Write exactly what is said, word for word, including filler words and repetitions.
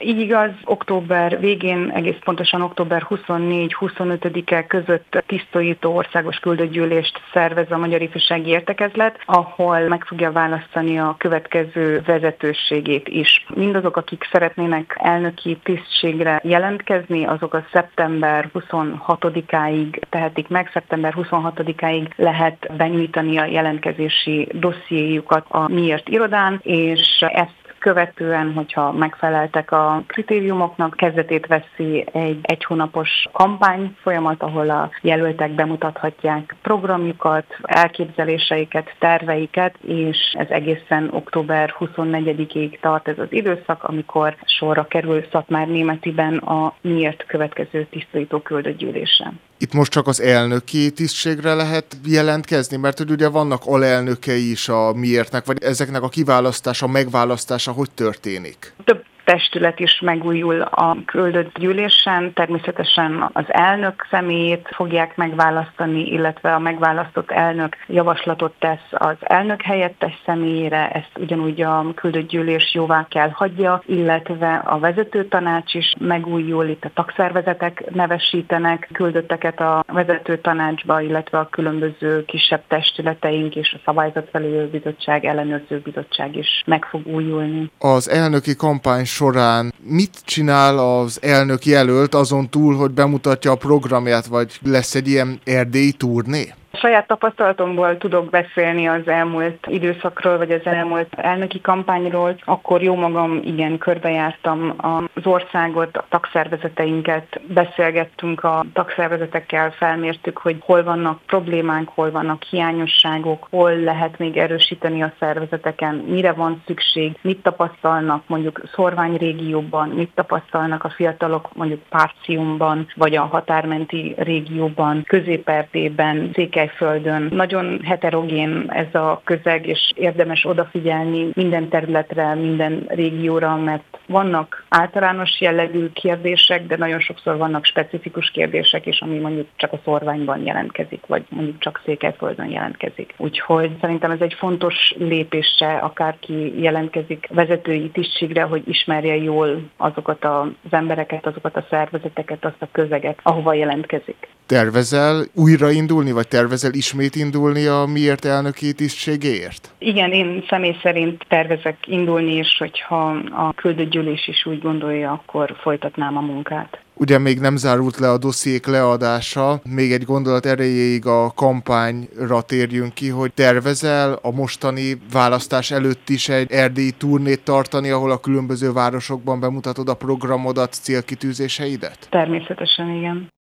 Így igaz, október végén, egész pontosan október huszonnégy-huszonötödike között tisztújító országos küldőgyűlést szervez a Magyar Ifjúsági Értekezlet, ahol meg fogja választani a következő vezetőségét is. Mindazok, akik szeretnének elnöki tisztségre jelentkezni, azok a szeptember huszonhatodikáig tehetik meg, szeptember huszonhatodikáig lehet benyújtani a jelentkezési dossziéjukat a Miért irodán, és ezt követően, hogyha megfeleltek a kritériumoknak, kezdetét veszi egy egy hónapos kampány folyamat, ahol a jelöltek bemutathatják programjukat, elképzeléseiket, terveiket, és ez egészen október huszonnegyedikéig tart ez az időszak, amikor sorra kerül Szatmárnémetiben a Miért következő tisztújító küldőgyűlésre. Itt most csak az elnöki tisztségre lehet jelentkezni, mert hogy ugye vannak alelnökei is a Miértnek, vagy ezeknek a kiválasztása, megválasztása hogy történik? Több testület is megújul a küldött gyűlésen, természetesen az elnök személyét fogják megválasztani, illetve a megválasztott elnök javaslatot tesz az elnök helyettes személyére, ezt ugyanúgy a küldött gyűlés jóvá kell hagyja, illetve a vezetőtanács is megújul, itt a tagszervezetek nevesítenek küldötteket a vezetőtanácsba, illetve a különböző kisebb testületeink és a szabályzatfelügyelő bizottság, ellenőrző bizottság is meg fog újulni. Az elnöki kampány során mit csinál az elnök jelölt azon túl, hogy bemutatja a programját, vagy lesz egy ilyen erdélyi turné? Saját tapasztalatomból tudok beszélni az elmúlt időszakról, vagy az elmúlt elnöki kampányról. Akkor jó magam, igen, körbejártam az országot, a tagszervezeteinket, beszélgettünk a tagszervezetekkel, felmértük, hogy hol vannak problémák, hol vannak hiányosságok, hol lehet még erősíteni a szervezeteken, mire van szükség, mit tapasztalnak mondjuk szorványrégióban, mit tapasztalnak a fiatalok mondjuk Párciumban, vagy a határmenti régióban, Közép-Erdélyben, Székelyföldön. Nagyon heterogén ez a közeg, és érdemes odafigyelni minden területre, minden régióra, mert vannak általános jellegű kérdések, de nagyon sokszor vannak specifikus kérdések is, ami mondjuk csak a szorványban jelentkezik, vagy mondjuk csak Székelyföldön jelentkezik. Úgyhogy szerintem ez egy fontos lépése, akárki jelentkezik vezetői tisztségre, hogy ismerje jól azokat az embereket, azokat a szervezeteket, azt a közeget, ahova jelentkezik. Tervezel újraindulni, vagy tervezel ismét indulni a Miért elnöki tisztségéért? Igen, én személy szerint tervezek indulni, és hogyha a küldött gyűlés is úgy gondolja, akkor folytatnám a munkát. Ugye még nem zárult le a dossziék leadása, még egy gondolat erejéig a kampányra térjünk ki, hogy tervezel a mostani választás előtt is egy erdélyi turnét tartani, ahol a különböző városokban bemutatod a programodat, célkitűzéseidet? Természetesen igen.